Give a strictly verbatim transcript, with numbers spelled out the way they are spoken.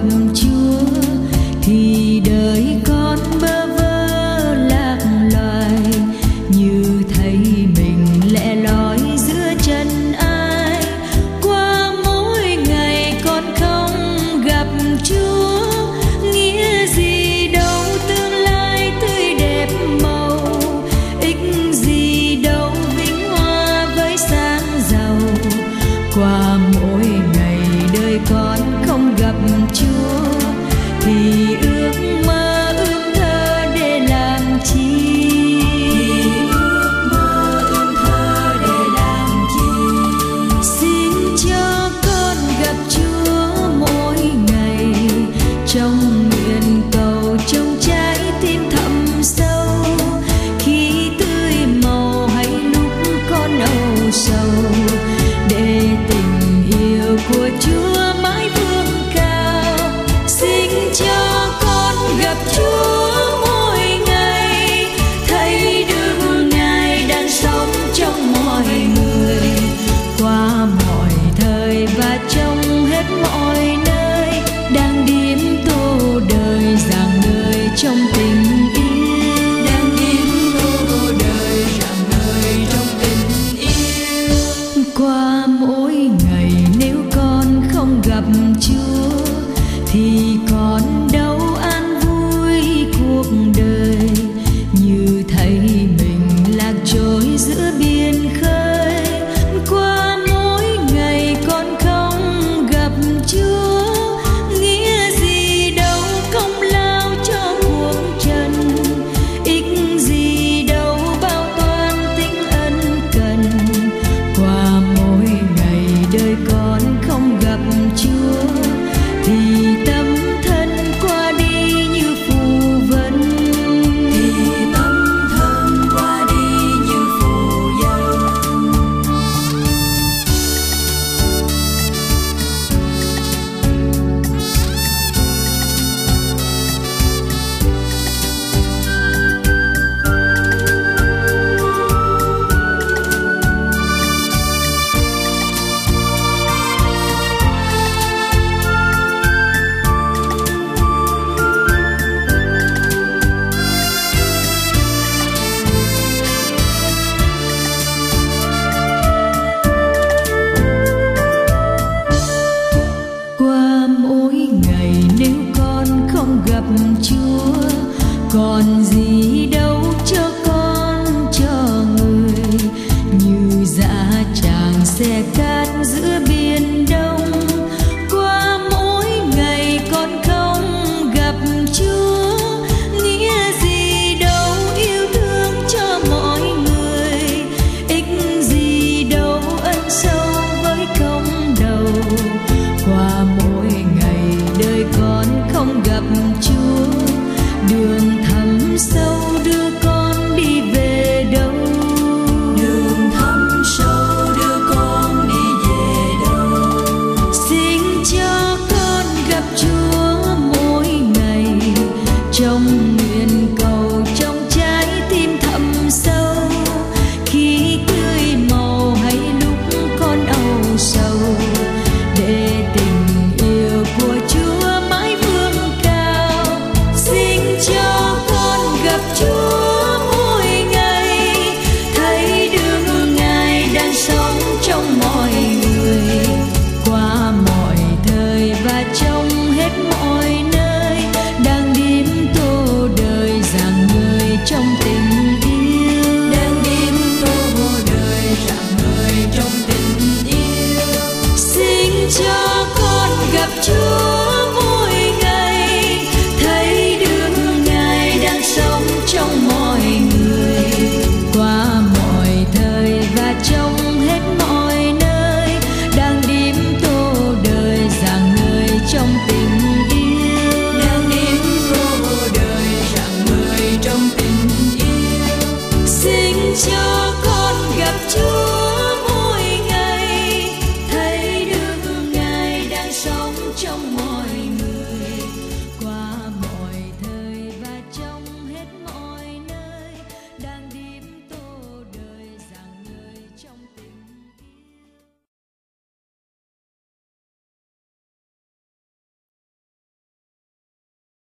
Chúa thì đời con bơ vơ lạc loài, như thấy mình lẻ loi giữa chân ai. Qua mỗi ngày con không gặp Chúa, nghĩa gì đâu tương lai tươi đẹp màu, ích gì đâu vinh hoa với sáng giàu. Qua mỗi ngày đời con không gặp Chúa thì ước mơ ước thơ để làm chi? Ước mơ ước thơ để làm chi? Xin cho con gặp Chúa mỗi ngày, trong nguyện cầu trong trái tim thẳm sâu. Khi tươi màu hay lúc con âu sầu, để tình yêu của Chúa mãi vươn cao. Xin cho con gặp Chúa mỗi ngày, thấy được Ngài đang sống trong mọi người, qua mọi thời và trong hết mọi nơi, đang điếm tô đời rạng ngời trong tình yêu, đang điếm tô đời rạng ngời trong tình yêu. Qua mỗi ngày nếu con không gặp Chúa thì con đâu an vui cuộc đời, như thấy mình lạc trôi giữa biển khơi. Qua mỗi ngày con không gặp Chúa, nghĩa gì đâu công lao cho cuộc trần, ích gì đâu bao toan tính ân cần. Qua mỗi ngày đời con không gặp Chúa thì tâm thân qua đi như phù vân, thì tâm thân qua đi như phù vân. Qua mỗi ngày nếu con không gặp Chúa, còn gì đâu cho con cho người, như dã tràng xe cát giữa biển đông. Qua mỗi ngày con không gặp Chúa, nghĩa gì đâu yêu thương cho mọi người, ích gì đâu ân sâu với công đầu. Qua mỗi ngày đời con không gặp Chúa, đường thẳm sâu